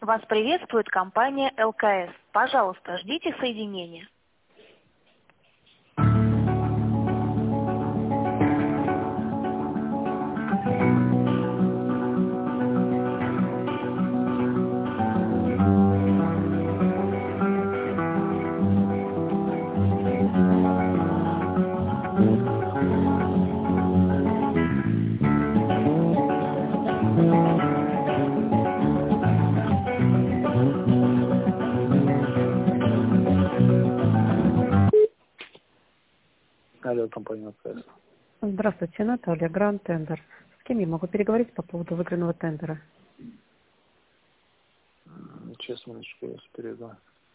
Вас приветствует компания ЛКС. Пожалуйста, ждите соединения. Алло, компания ЛКС. Здравствуйте, Наталья, Гранд Тендер. С кем я могу переговорить по поводу выигранного тендера? Честно, минуточку, я вас передам.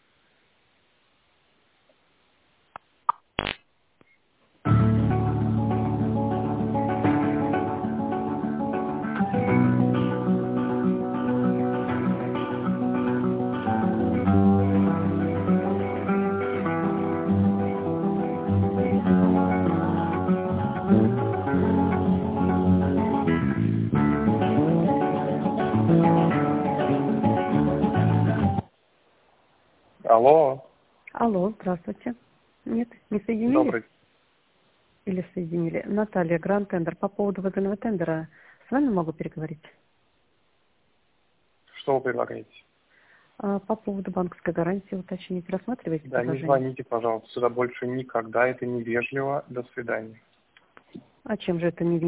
Алло. Алло, здравствуйте. Нет, не соединили? Добрый. Или соединили? Наталья, Гранд Тендер. По поводу выигранного тендера с вами могу переговорить? Что вы предлагаете? По поводу банковской гарантии уточнить. Рассматриваете Да, не предложение? звоните, пожалуйста, сюда больше никогда. Это невежливо. До свидания. А чем же это не